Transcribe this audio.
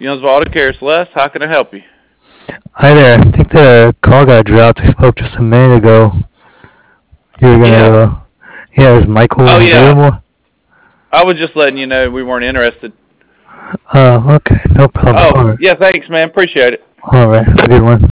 Youngsville Auto Care is Les. How can I help you? Hi there. I think the call got dropped. I spoke just a minute ago. You were gonna. Yeah. Yeah, is Oh, Michael yeah. available? I was just letting you know we weren't interested. Oh, okay. No problem. Oh, All right. yeah, thanks, man. Appreciate it. All right. Have a good one.